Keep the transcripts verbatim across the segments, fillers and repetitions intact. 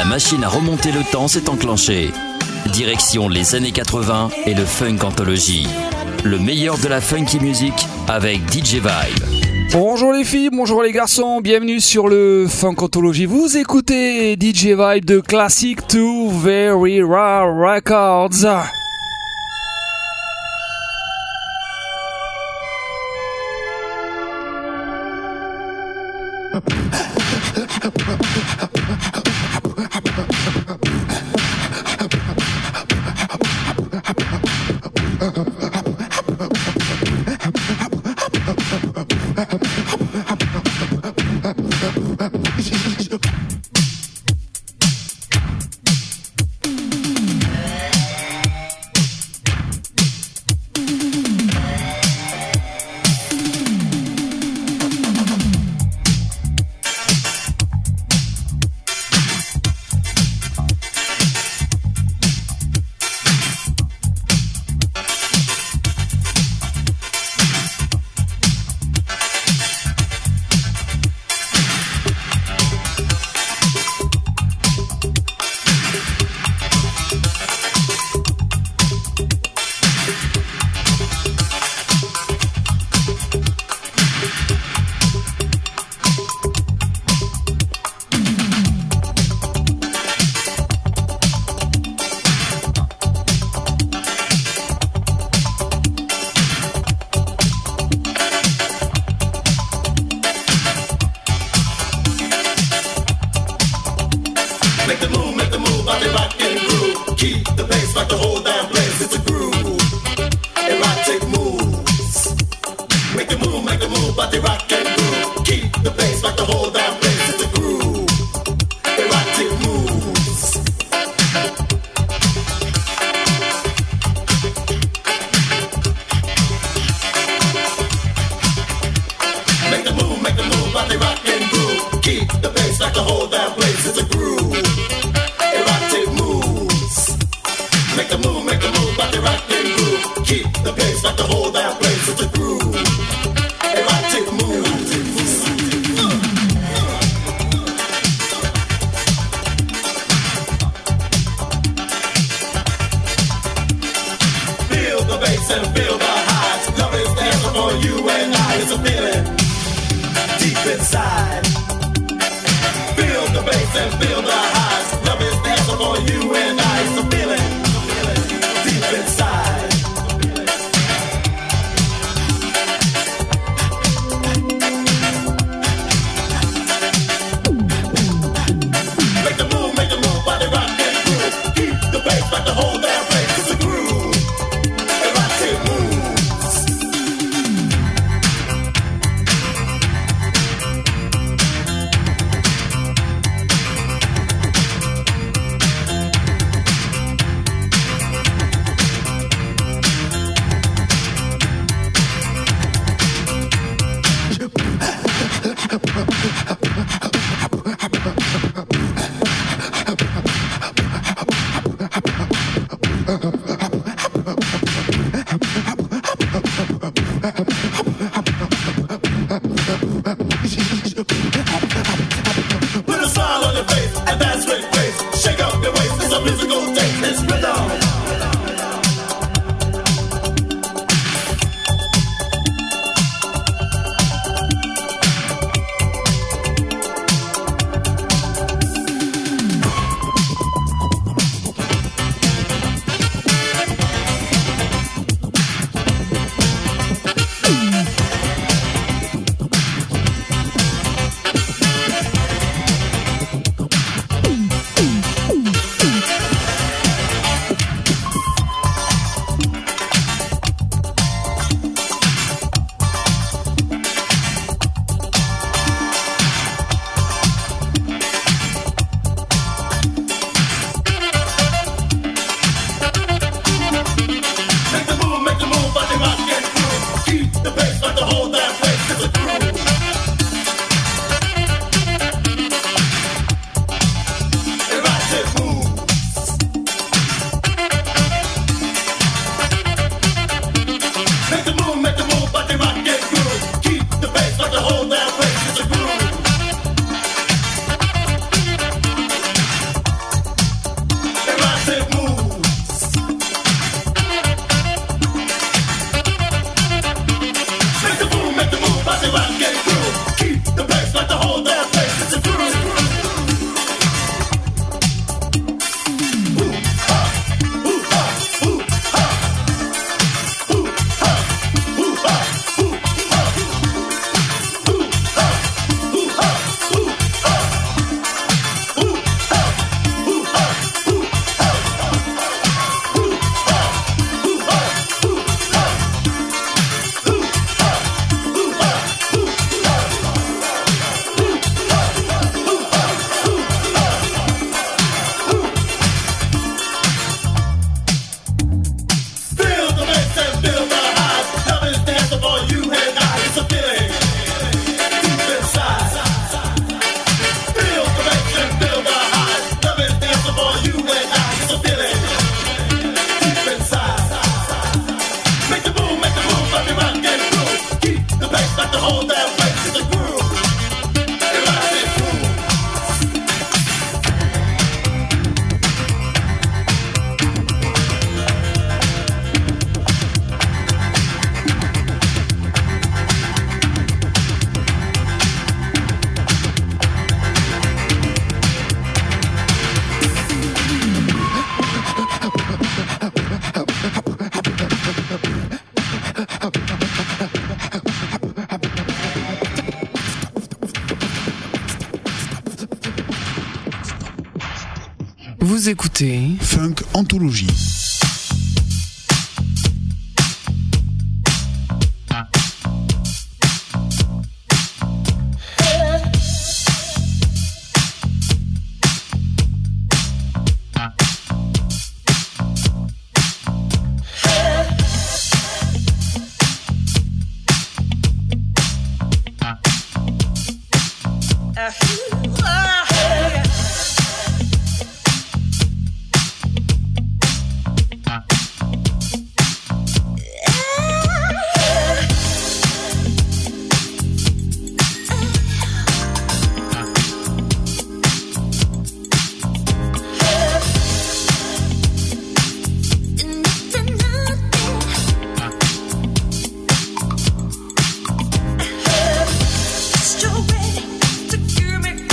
machine à remonter le temps s'est enclenchée. Direction les années quatre-vingts et le Funk Anthology. Le meilleur de la funky music avec D J Vibe. Bonjour les filles, bonjour les garçons, bienvenue sur le Funk Anthology. Vous écoutez D J Vibe de Classic to Very Rare Records. Vous écoutez Funk Anthologie. Still ready to give me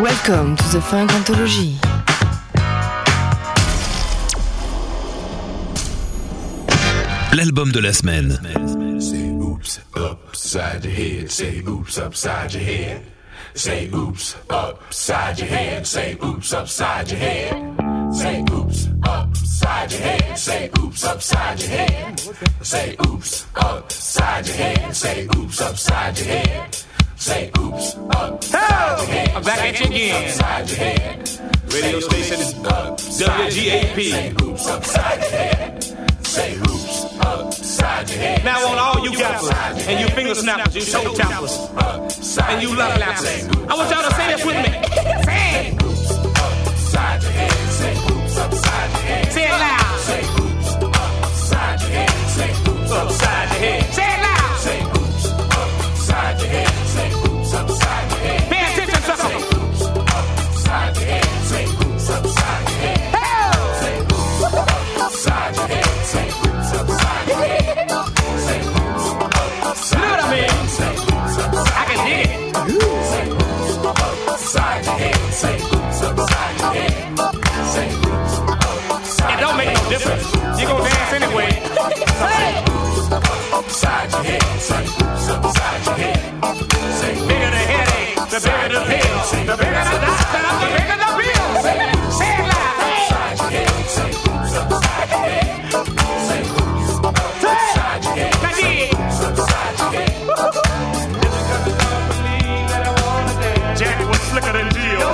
Welcome to the Funk Anthology. L'album de la semaine. Say oops upside your head. Say oops upside your head. Say oops upside your head. Say oops upside your head. Say oops upside your head. Say oops upside your head. Say oops upside your head. Say oops upside your head. Say oops upside your head. I'm back at you again. Upside your head. Radio station is W G A P. Say oops upside your head. Say oops upside your head. Now on all you gappers and you finger snappers, you toe tappers, and you love lappers, I want y'all to say this with me. Say it. Oops upside your head. Say oops upside your head. Say it loud. Say oops upside your head. Say oops Upside your head. Say it loud. Say oops upside your head. Say oops upside your head. Pay attention, sucker. Say oops upside your head. Say oops upside your head. Say oops upside your head. Say oops upside your head. Say oops upside You know what I mean? Say oops upside I can dig it. Say oops upside your head. Say oops upside your head. Say oops upside It don't make no difference. You gon' dance anyway. upside your head. Say oops upside your head. Say Bigger the headache, the bigger the pill. The bigger the doctor, the bigger the bill. Say it loud. upside your head. Say oops upside your head. Say oops upside your head. Now dig. Upside your head. Jack was slicker than Jill.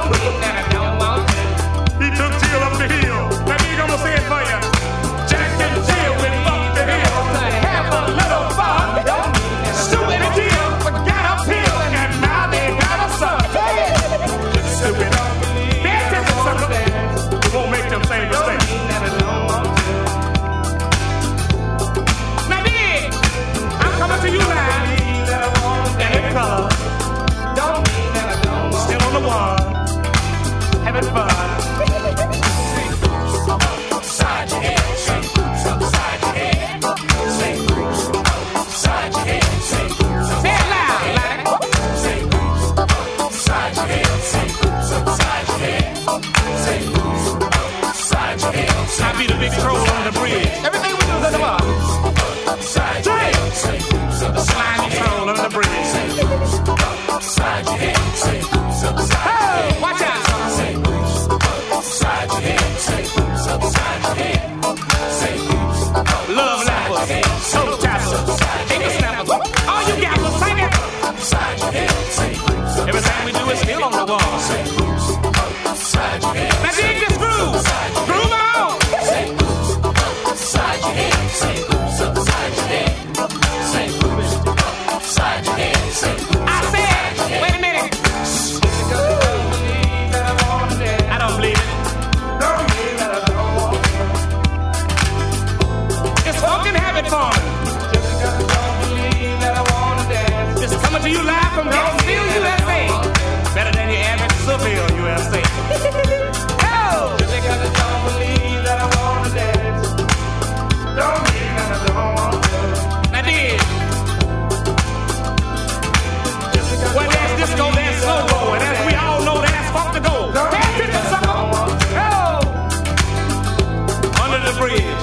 He took Jill up the hill. Now dig, I'ma say it for ya. Jack and Jill went up the hill. Have a little fun. Stupid and Jill forgot a pill, and now they got a son. Stupid. Pay attention, sucker. It won't make them same mistake. Now dig, I'm coming to you live. And in color. Still on the one, having fun. Upside your head. Say oops upside your head. Say oops upside your head. Say oops Say it loud, like. Say oops upside your head. Say oops upside your head. Say oops upside your head. I be the big troll on the bridge. Everything we do is at the bar. Upside your head. Say oops upside Slimy troll on the bridge. upside your head. Say oops upside your head. Watch out. Say oops upside your head. Say oops upside your head. Say oops Love lappers, toe tappers, finger snappers. All you gappers, sing it. upside your head. Say oops Everything we do is still on the wall. Say oops upside your head. Now dig this groove. Groove on. Say oops upside your head. Say oops upside your head. Say oops upside your head. Say oops I said, wait a minute. I don't believe it. It's fucking habit forming. It's coming to you live from Gainesville, U S A. Better than your average Seville, U S A. Oh! Now dig. Well, there's disco, there's slow-mo, and as we all know, there's funk to go. Pay attention, sucker. Oh! Under the bridge.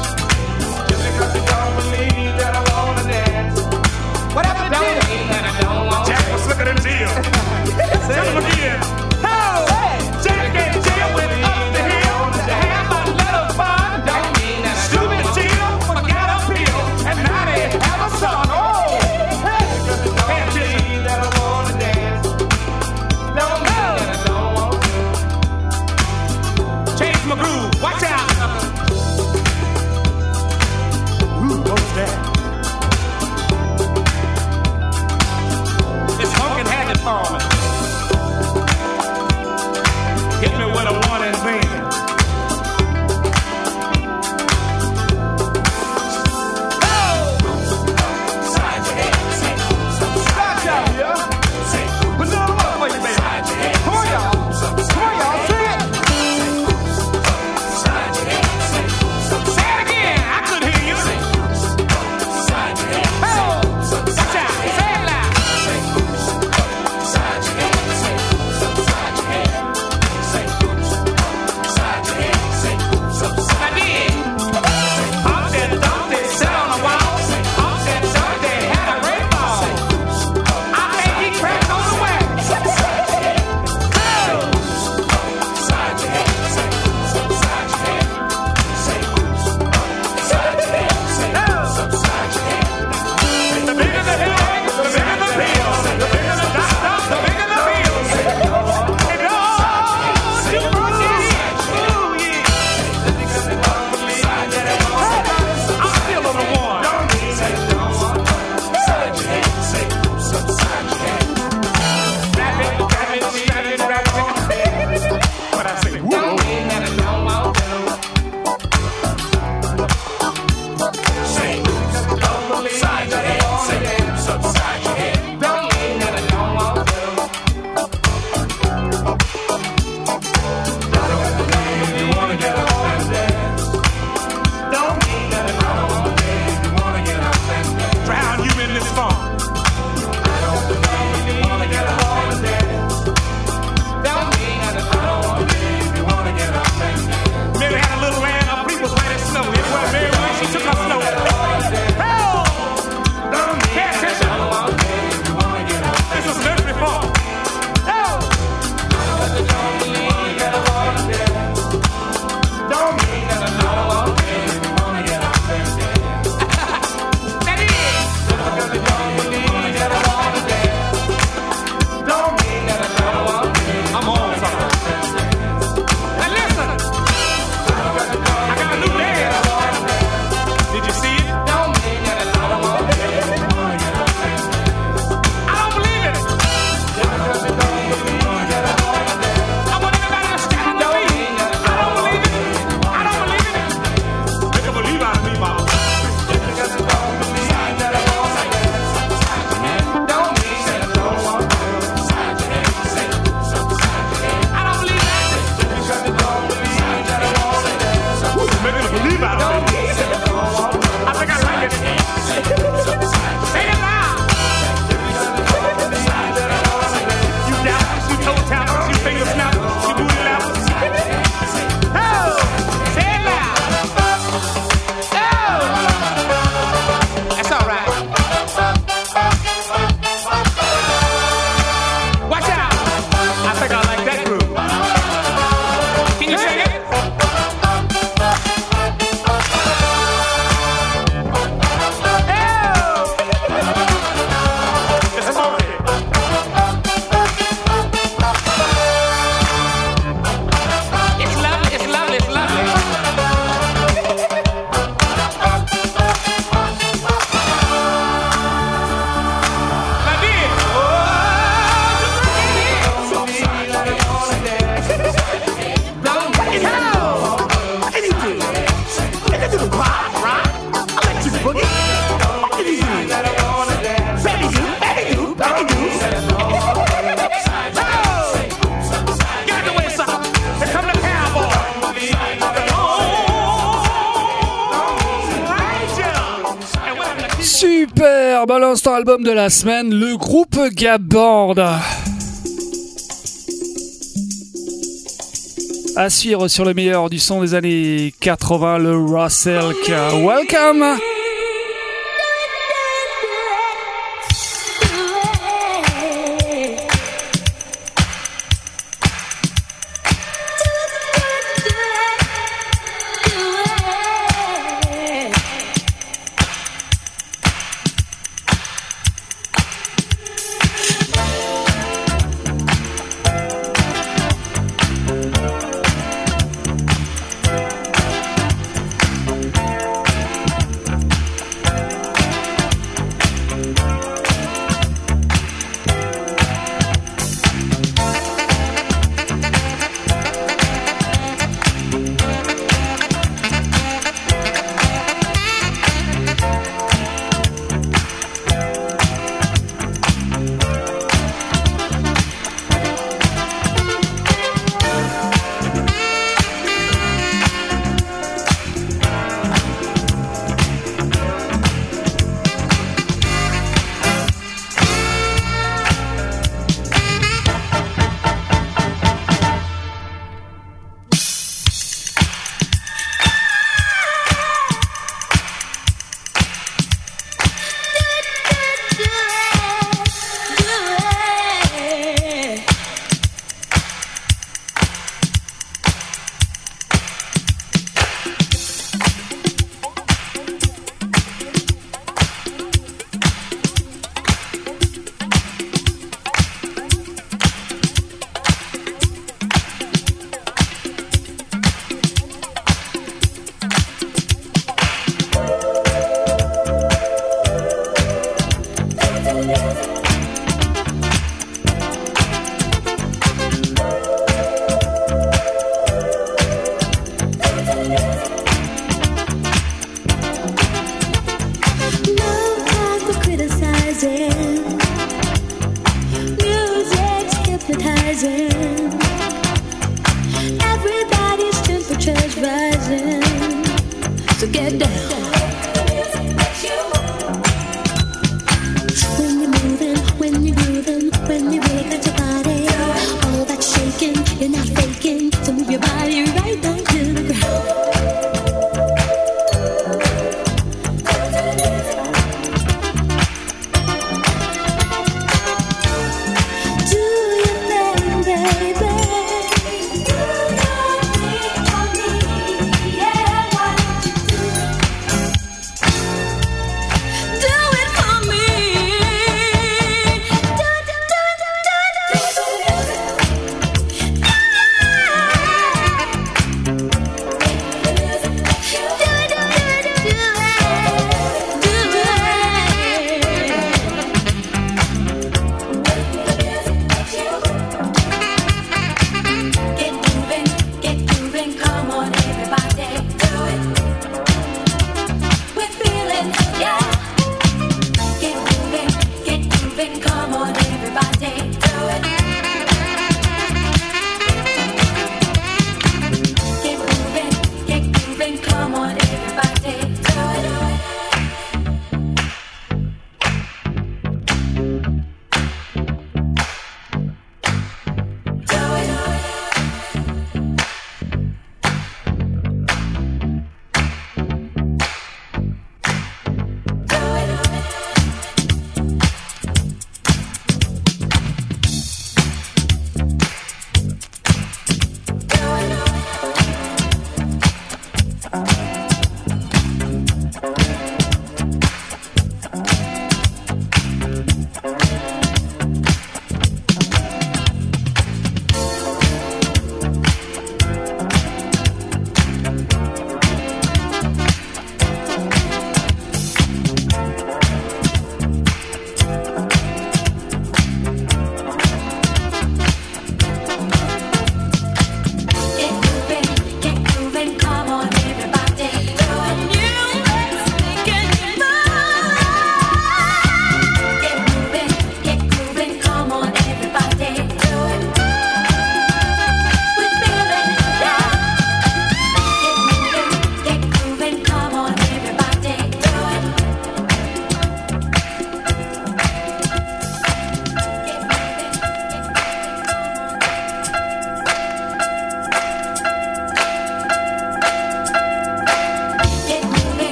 What happened to Jill? Jack was slicker than Jill. Tell him again. Oh! Jack and Jill went up the hill to have a little fun. Stupid Jill forgot a pill, and now they have a son. Oh! Pay attention. Change my groove. Watch out. Ooh, what was that? It's funkin' habit forming. Hit me with a one and then. upside your head. Say oops upside your head. Say oops Put it on the wall for you, baby. upside your head. Come on, y'all. Come on, y'all. Say it. Upside your head. Say oops upside Say it again. I could hear you. upside your head. Oh! Watch out. Say it loud. Say oops upside your Superbe, à l'instant album de la semaine, le groupe Gabord. À suivre sur le meilleur du son des années quatre-vingts, le Russell K. Welcome.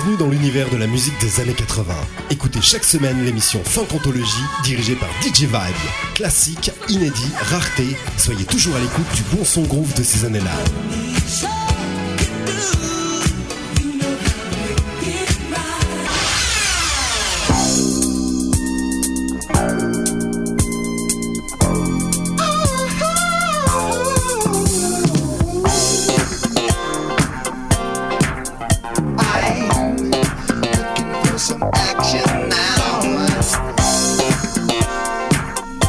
Bienvenue dans l'univers de la musique des années quatre-vingts. Écoutez chaque semaine l'émission Funk Anthologie dirigée par D J Vibe. Classique, inédit, rareté, soyez toujours à l'écoute du bon son groove de ces années-là.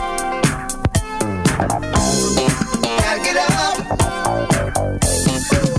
Gotta get up.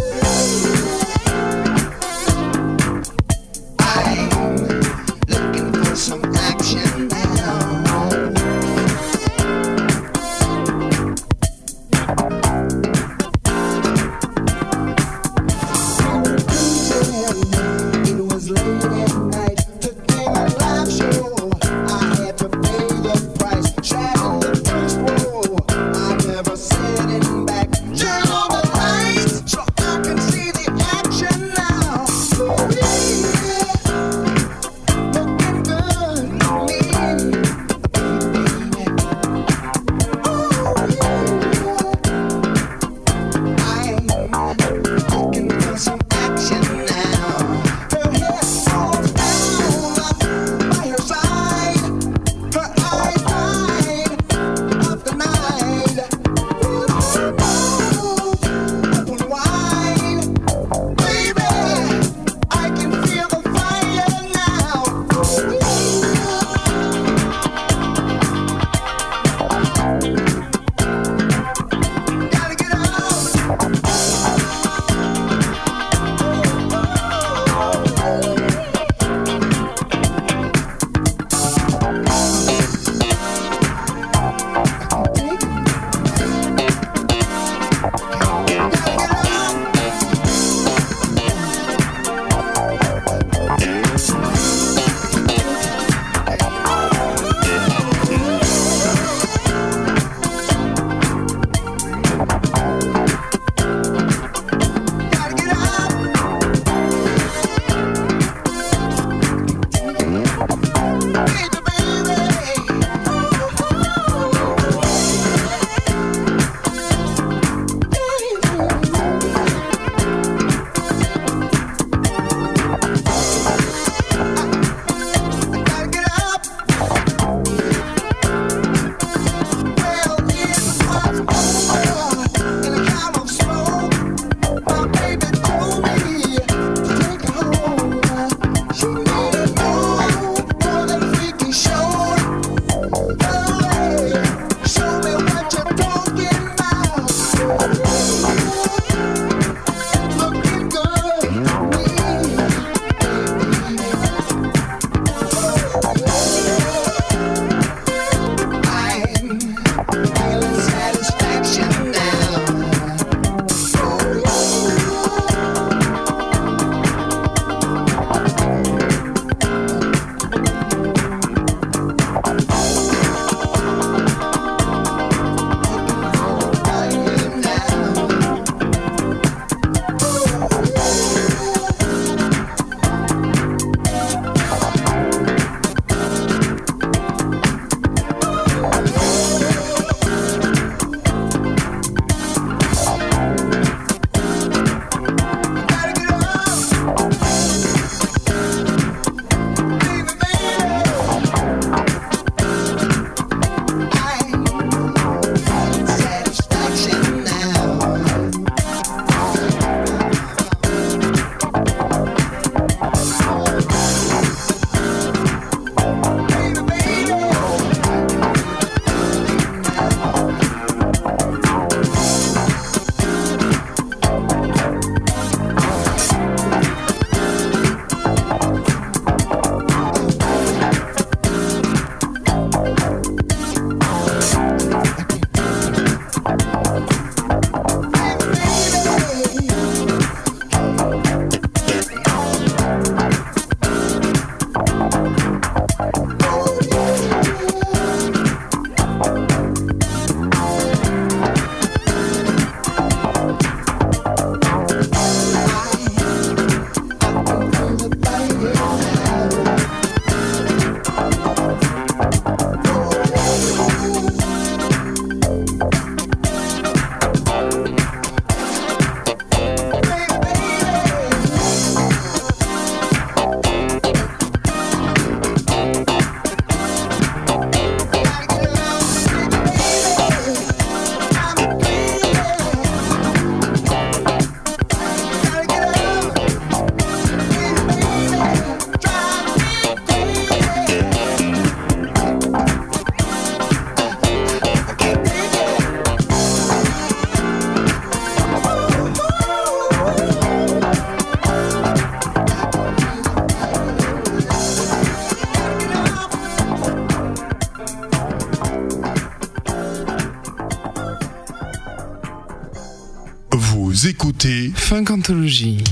Vous écoutez Funk Anthology.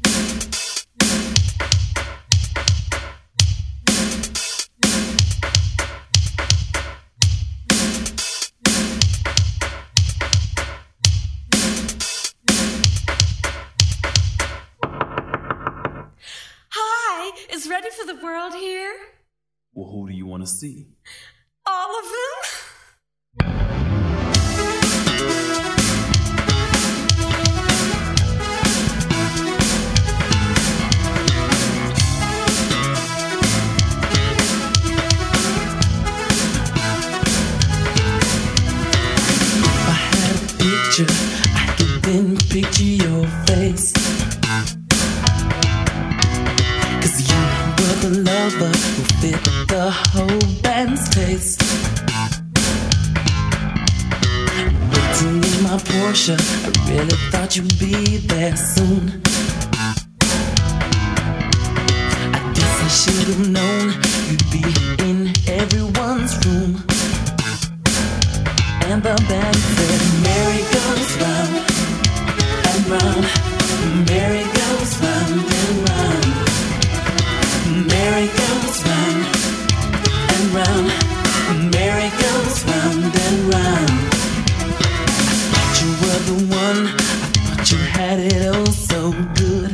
Hi, is ready for the world here? Well, who do you want to see? All of them? I could then picture your face, 'cause you were the lover who fit the whole band's taste. Waiting in my Porsche, I really thought you'd be there soon. I guess I should have known you'd be in everyone's room. And the band said, Mary goes round and round, Mary goes round and round, Mary goes round and round, Mary goes round and round. I thought you were the one, I thought you had it oh so good.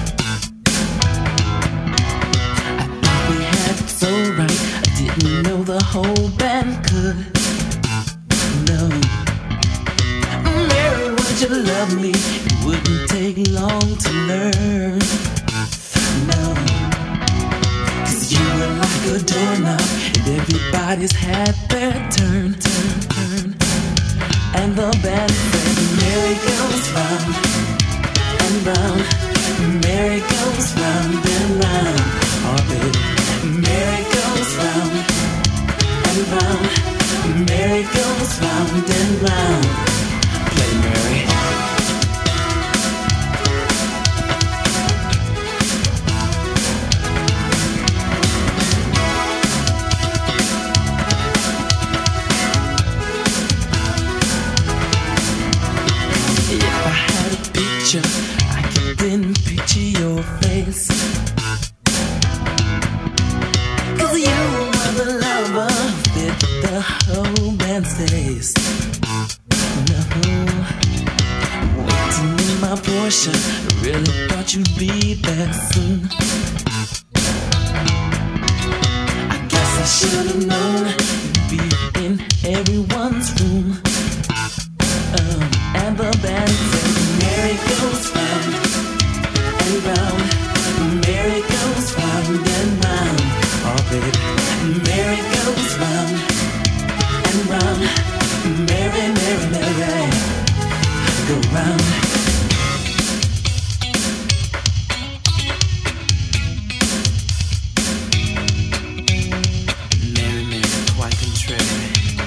I thought we had it so right, I didn't know the whole band could. No, Mary, would you love me? It wouldn't take long to learn. No, 'cause you were like a doorknob and everybody's had their turn, turn, turn. And the band said, Mary goes round and round, Mary goes round and round. Oh baby, Mary goes round and round, Mary goes round and round. Play Mary. If I had a picture, I could then picture your face, 'cause you were the lover fit the whole band's taste. No, waiting in my Porsche, I really thought you'd be there soon. I guess I should have known you'd be in everyone's room. Um, and the band said, Mary goes round and round, Mary goes round and round. Oh baby, Mary goes round and round, Mary, Mary, Mary, go round. Mary, Mary, quite contrary.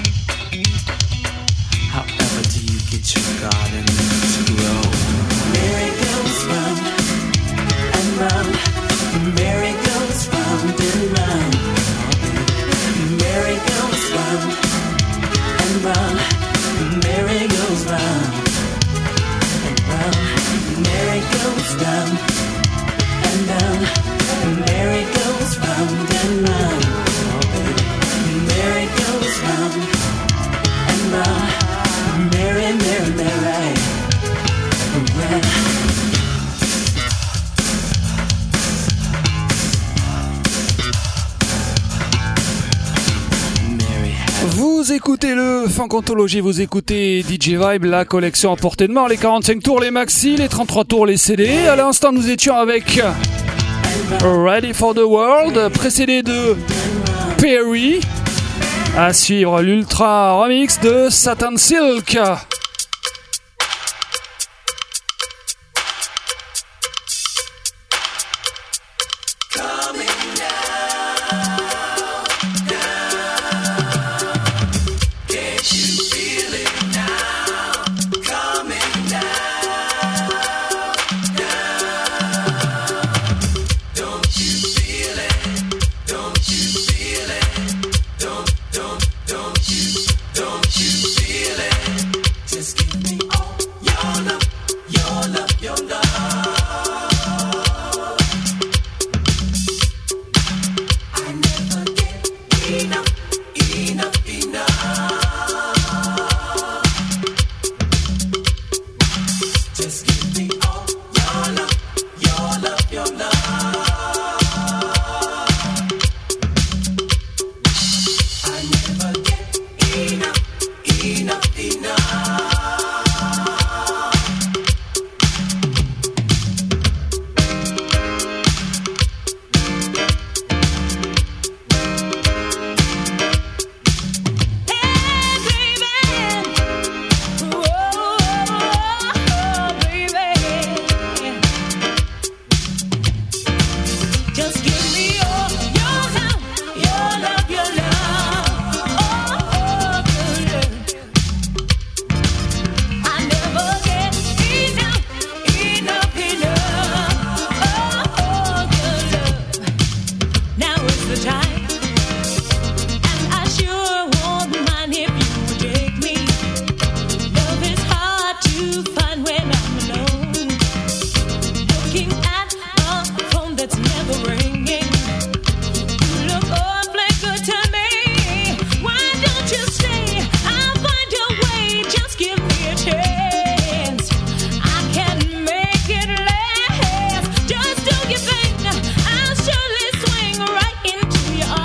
However do you get your garden to grow? Mary goes round and round, Mary goes round and round. Mary goes round and round, Mary goes round and round, Mary goes down and down, Mary goes round and round. Oh baby, Mary goes round and round, Mary, Mary, Mary, around. Vous écoutez le Funk Anthology, vous écoutez D J Vibe, la collection à portée de main, les quarante-cinq tours, les maxi, les trente-trois tours, les C D. À l'instant, nous étions avec Ready for the World, précédé de Perry. À suivre l'ultra remix de Satin Silk. Don't you feel it? Just do your thing. I'll surely swing right into your arms.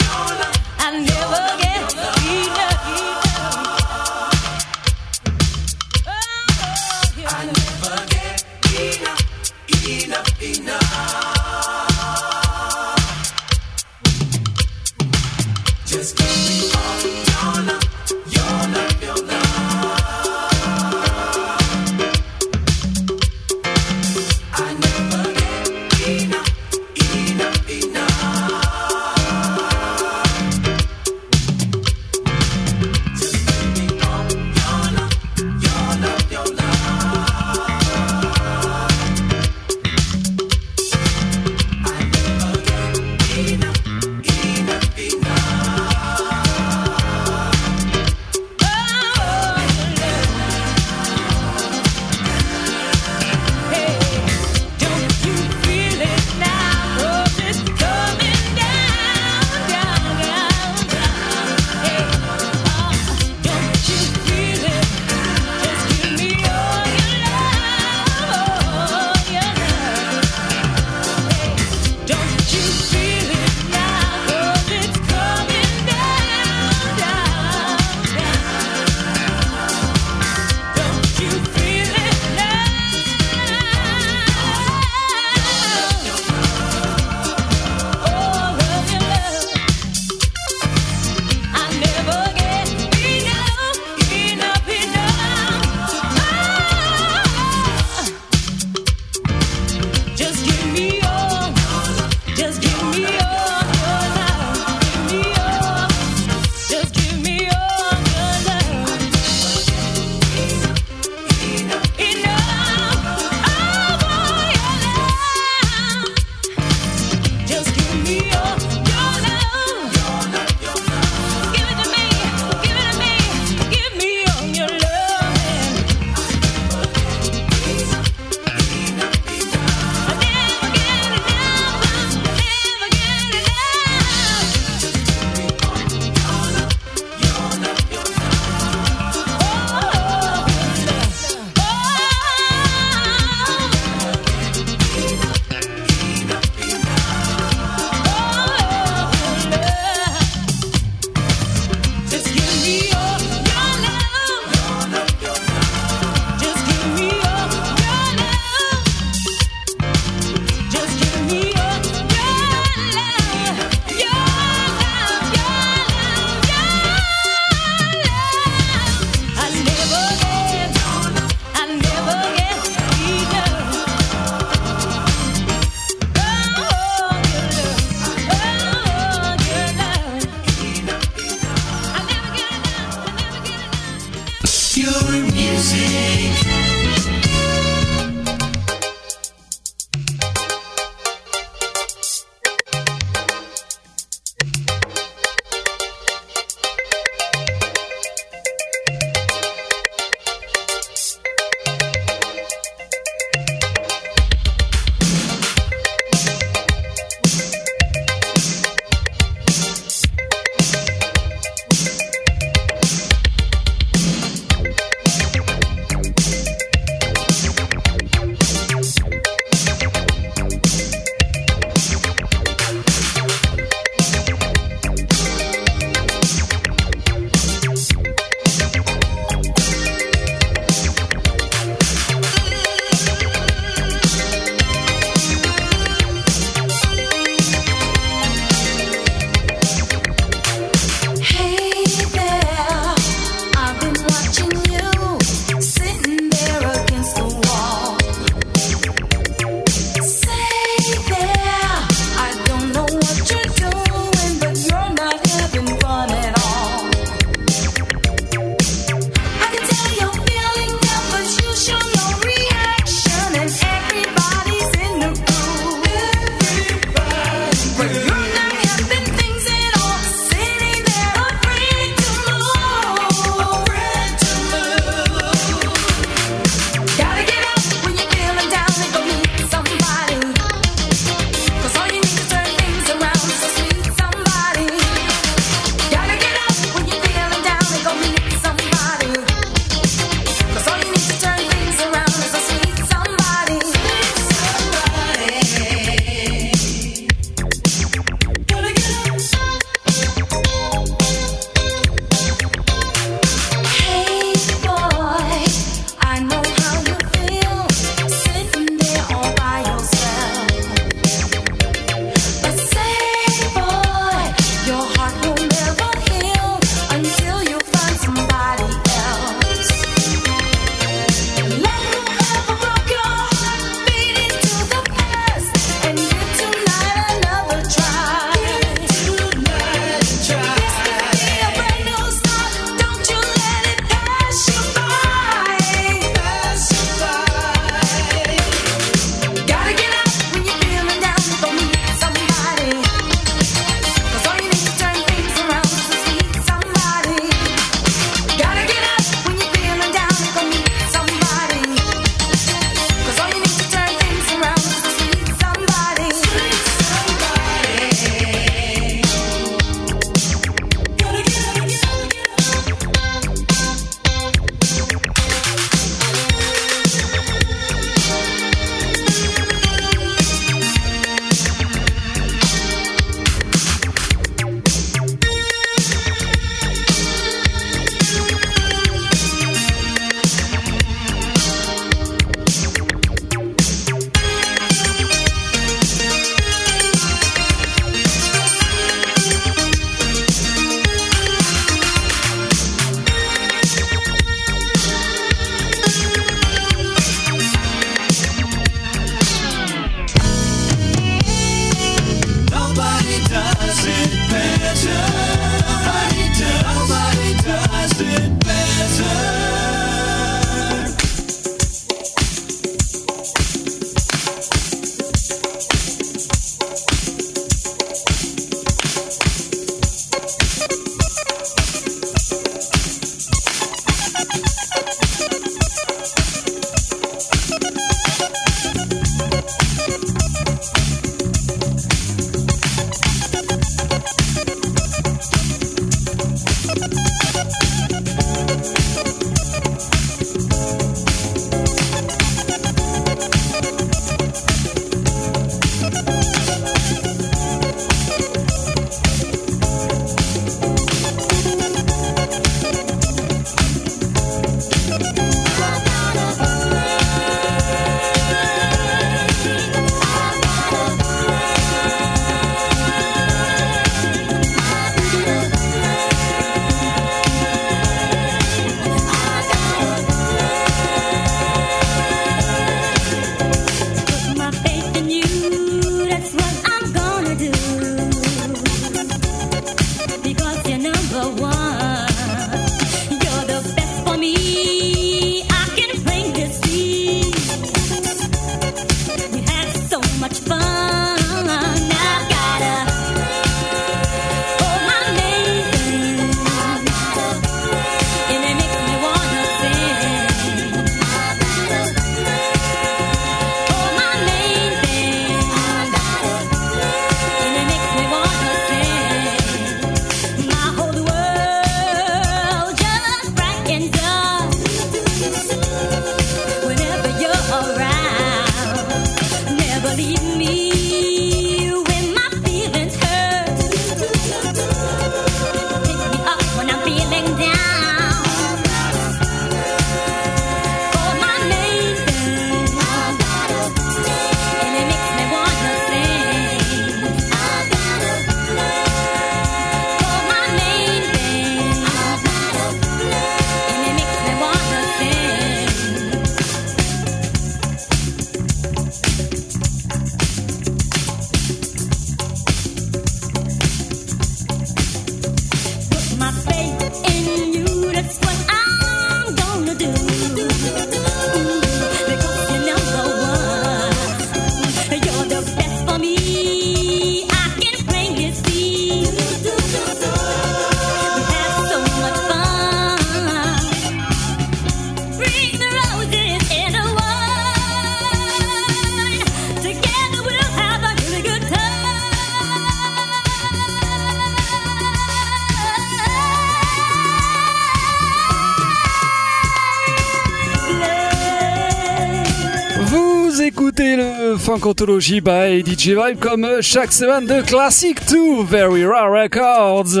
écoutez le Funkology by D J Vibe comme chaque semaine de Classic to Very Rare Records.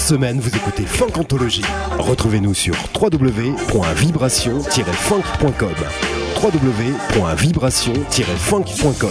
semaine, vous écoutez Funk Anthology. Retrouvez-nous sur w w w point vibration tiret funk point com. w w w point vibration tiret funk point com.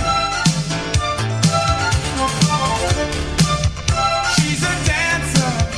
She's a dancer.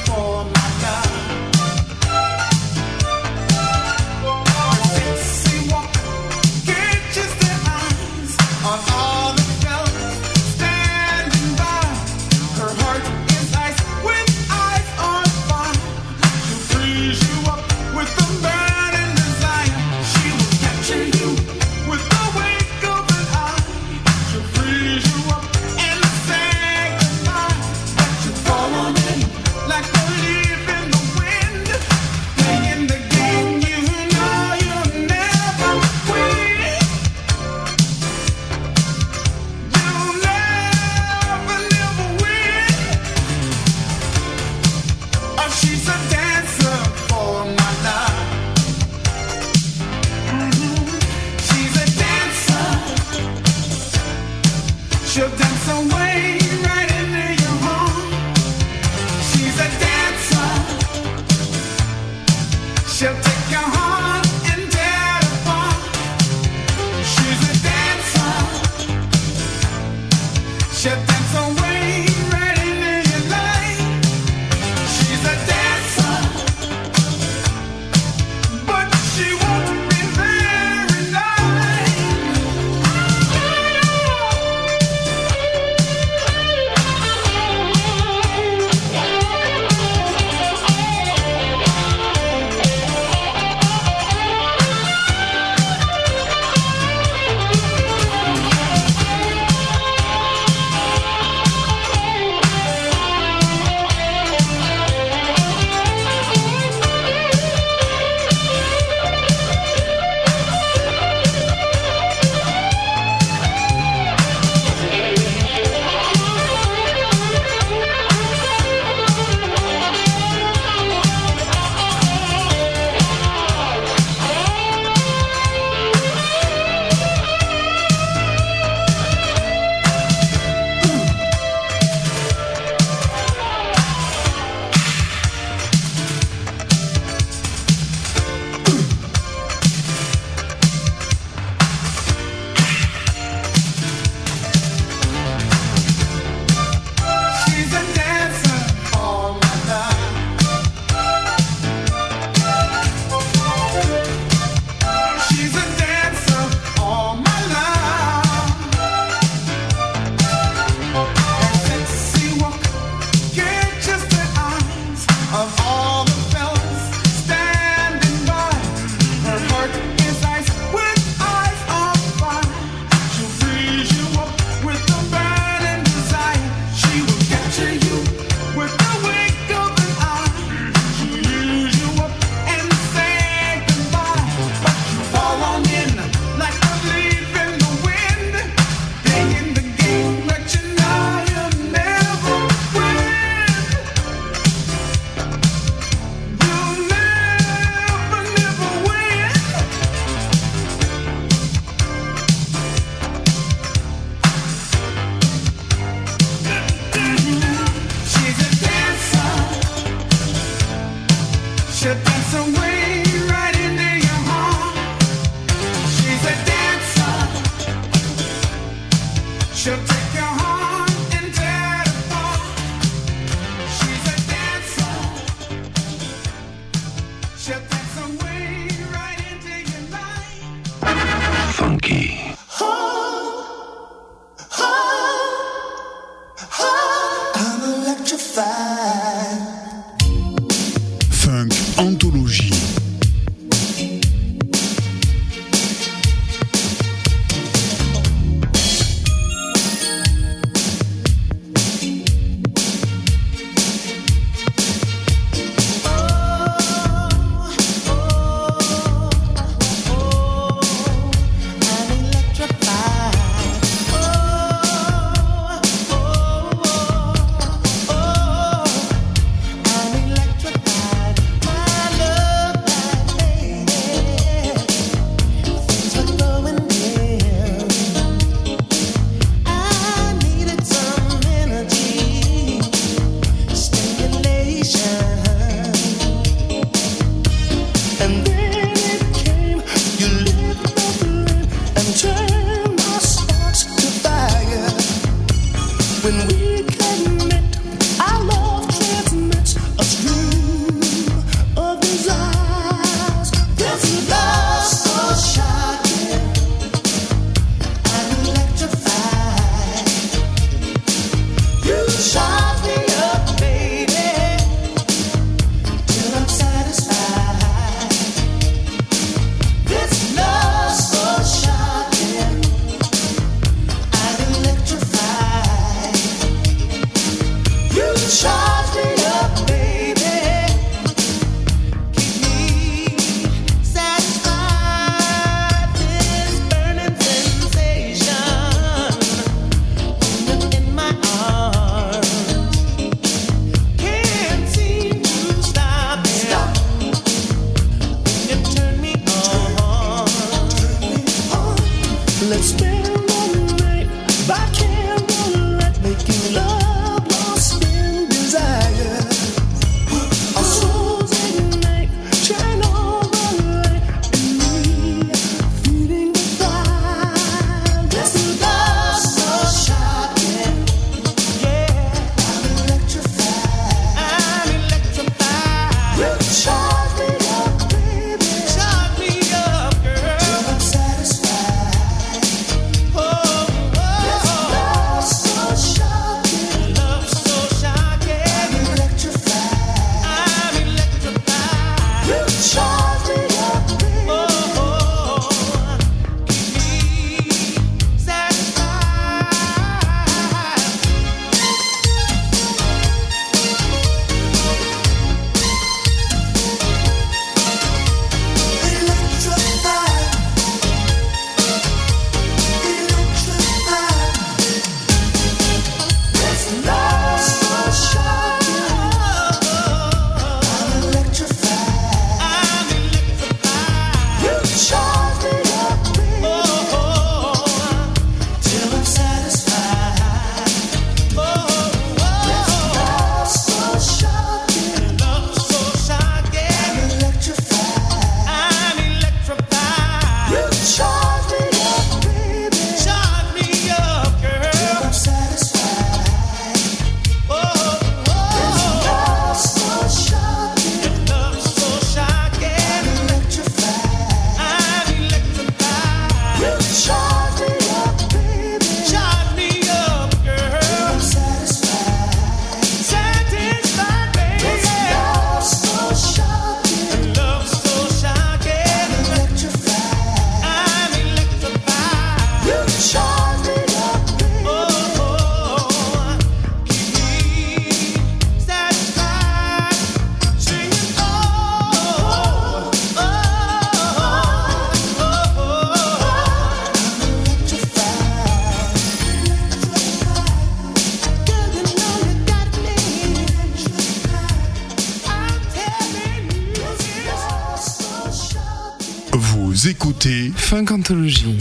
Vous écoutez Funkantologie.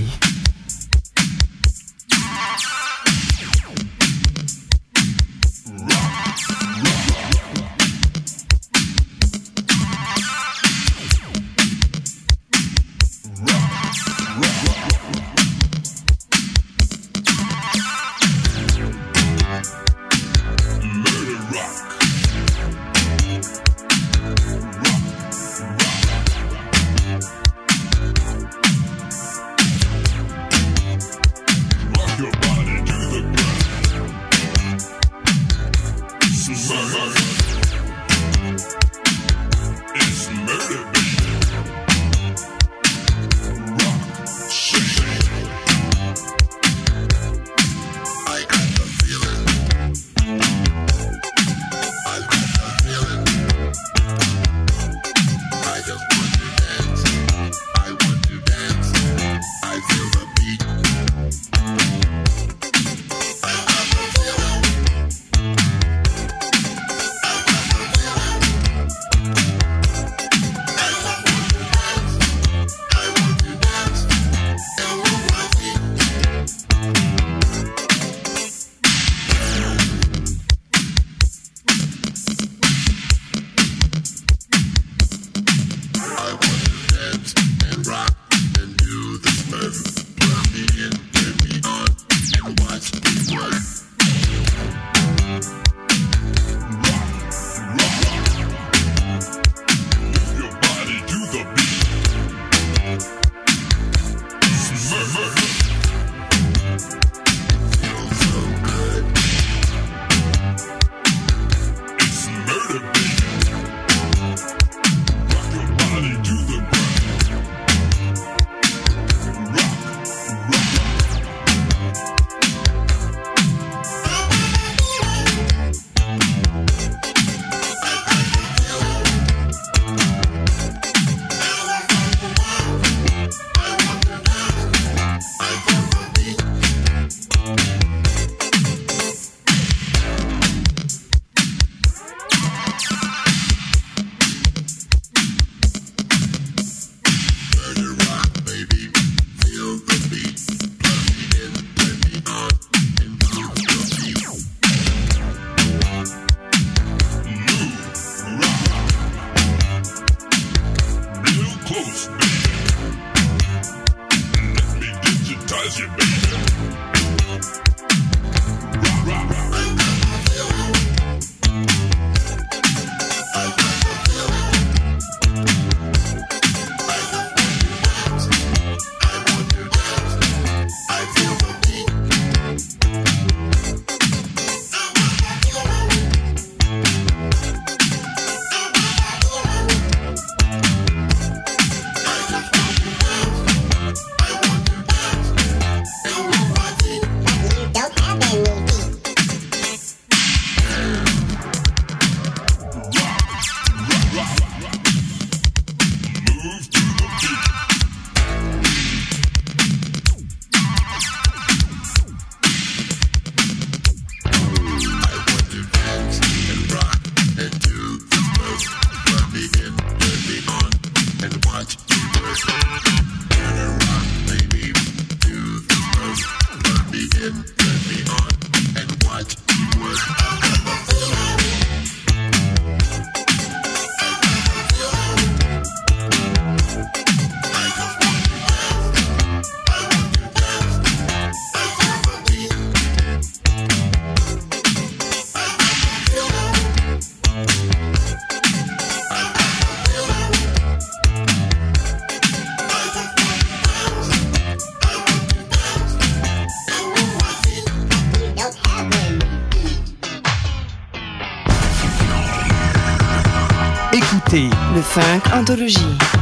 Écoutez le Funk Anthologie.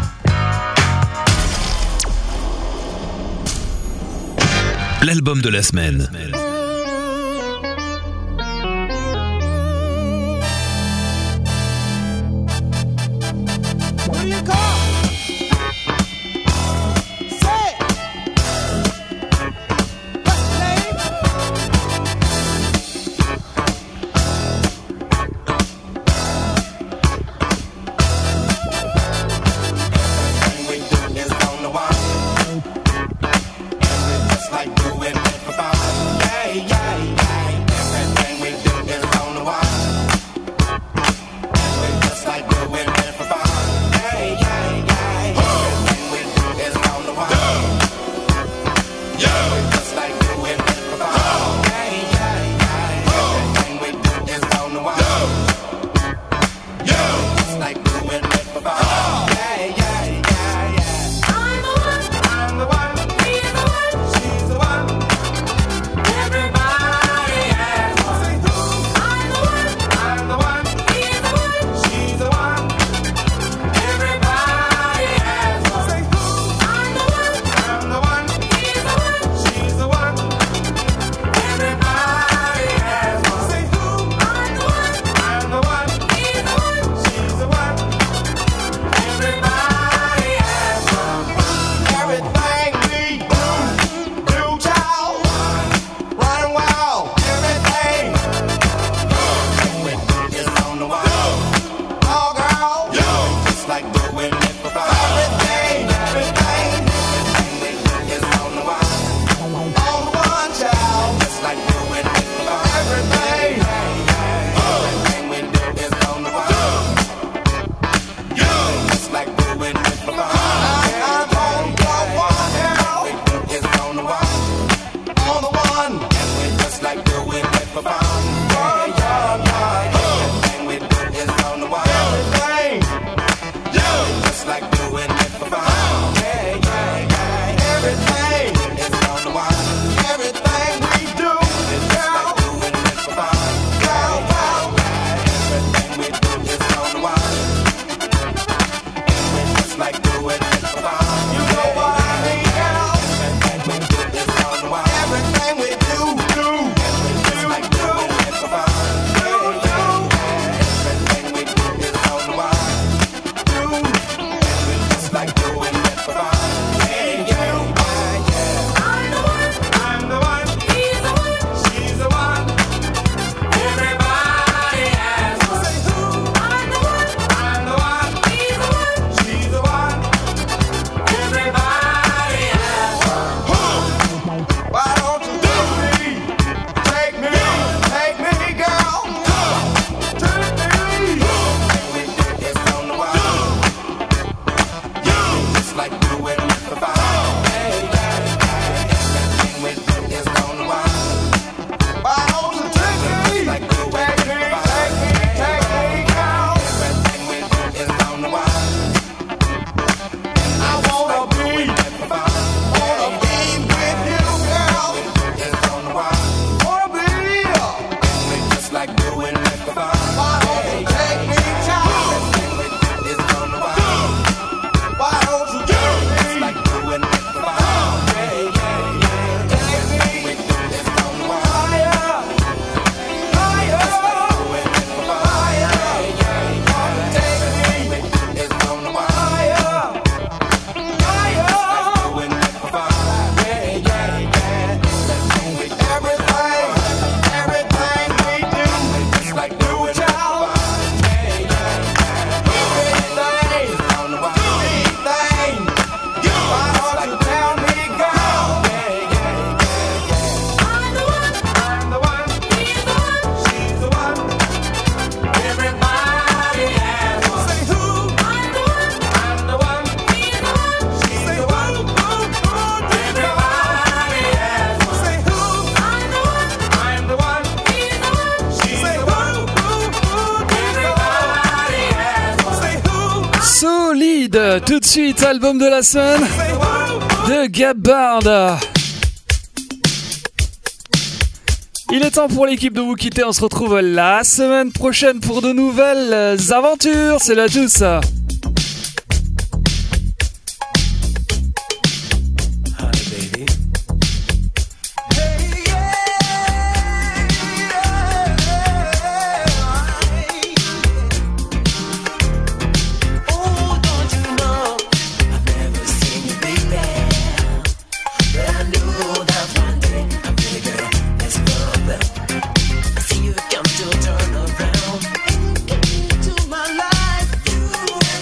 L'album de la semaine. Like doing it for fun. Tout de suite, album de la semaine de Gab Bard. Il est temps pour l'équipe de vous quitter. On se retrouve la semaine prochaine pour de nouvelles aventures. C'est là tous. Come to turn around into my life. You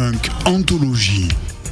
Funk Anthologie.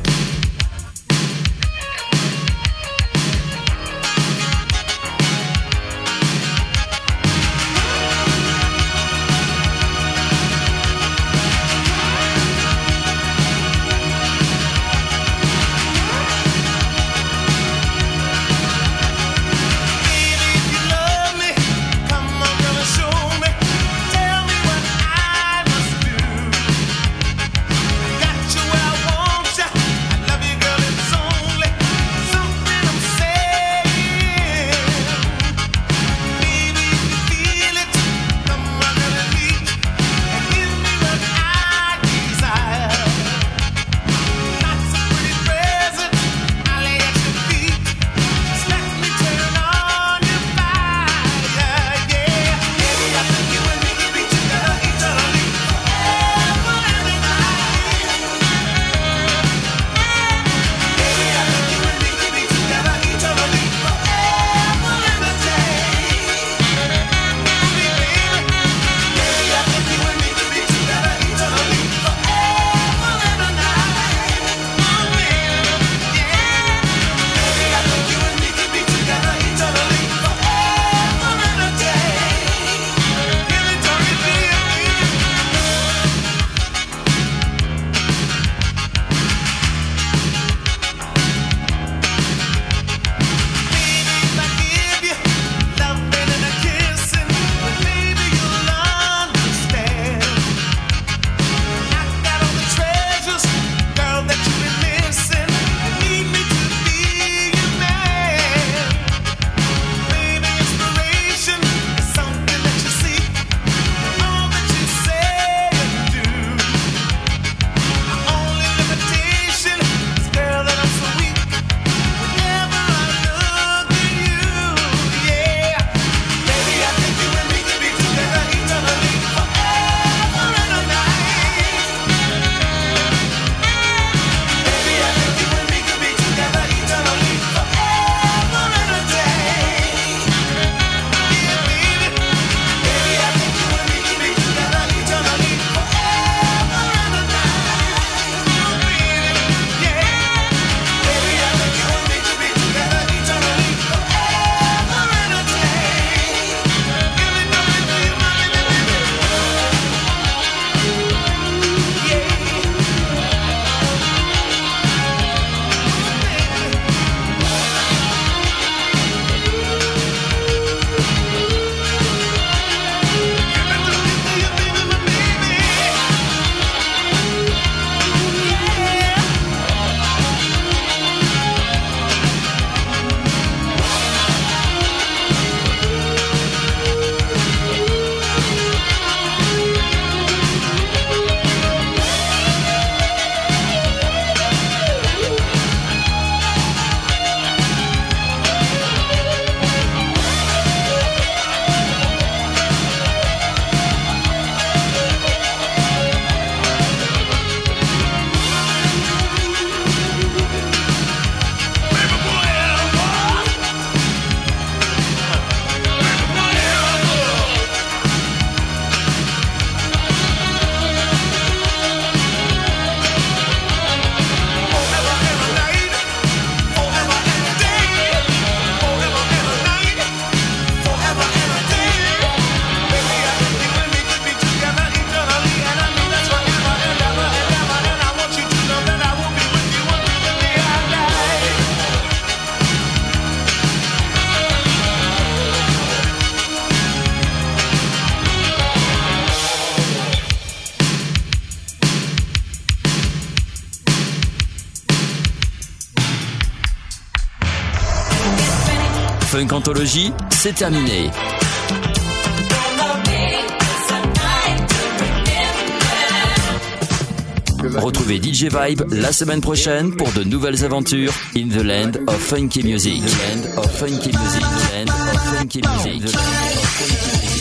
Funk Anthologie, c'est terminé. Retrouvez D J Vibe la semaine prochaine pour de nouvelles aventures in the land of funky music. Land of funky music. Land of funky music.